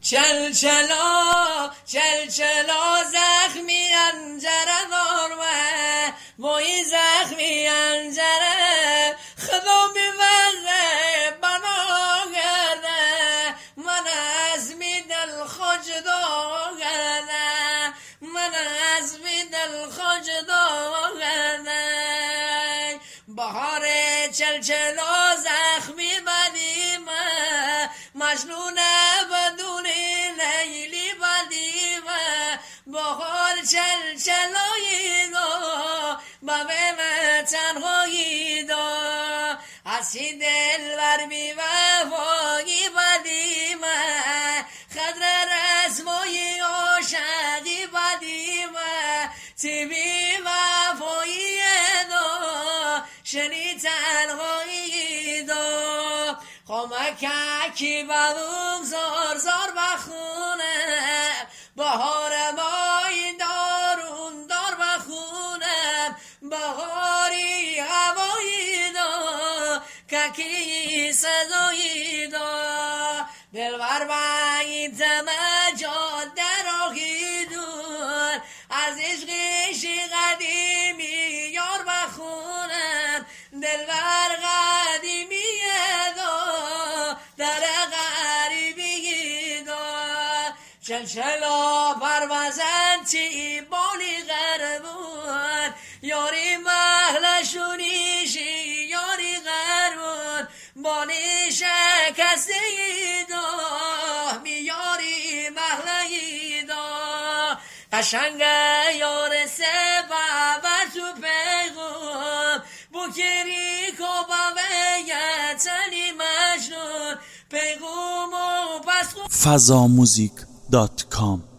چلچلا چلچلا زخمی انجره دارمه وای زخمی انجره خدا میوزه بنا گرده من از می دل خوش داغرده من از می دل خوش داغرده بهار چلچلا زخمی بدیمه مجنونه بدون لیلی بدیمه بهار چلچلایی دا ببه تنهایی دا حسی دل بر بی وفایی بدیمه خدر رسمایی عاشقی بدیمه تیبی وفایی دا شنی تنهایی دا خمککی بدوم زار زار بخونم بهار مای دارون دار بخونم بهاری هوایی دا ککی صدایی دا دلبر باید جاده راهی دور از عشقش قدیمی یار بخونم دلبر قدیمی دا در غریبی دا چلچلا پروازن چی بالی غربون یاری محلشونیشی یاری غربون بانی شکسته دا میاری محلی دا قشنگه یار سبب تو پیغم بکری کبابه یتنی مجنون پیغم و پس فضاموزیک.com